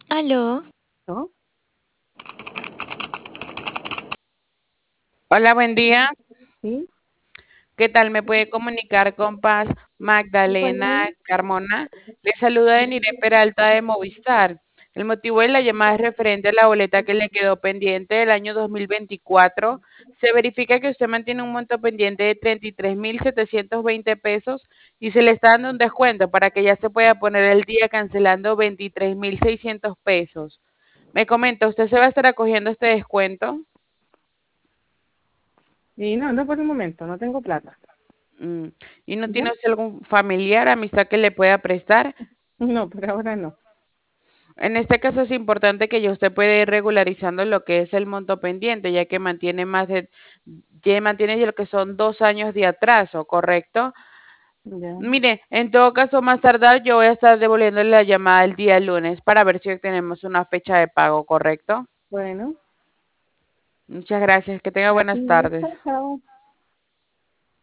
Aló, ¿No? hola, buen día. Sí, ¿Qué tal? ¿Me puede comunicar con Paz Magdalena bueno, Carmona? Le saluda Denire Peralta de Movistar. El motivo de la llamada es referente a la boleta que le quedó pendiente del año 2024. Se verifica que usted mantiene un monto pendiente de 33.720 pesos y se le está dando un descuento para que ya se pueda poner el día cancelando 23.600 pesos. Me comenta, ¿usted se va a estar acogiendo este descuento? y no por el momento, no tengo plata. Mm, ¿y no ¿Ya? tiene usted algún familiar, amistad que le pueda prestar? No, por ahora no. En este caso es importante que ya usted pueda ir regularizando lo que es el monto pendiente, ya que ya mantiene lo que son 2 años de atraso, ¿correcto? Ya, Mire, en todo caso, más tardar, yo voy a estar devolviéndole la llamada el día lunes para ver si tenemos una fecha de pago, ¿correcto? bueno, Muchas gracias, que tenga a buenas ti, tardes. chao, chao.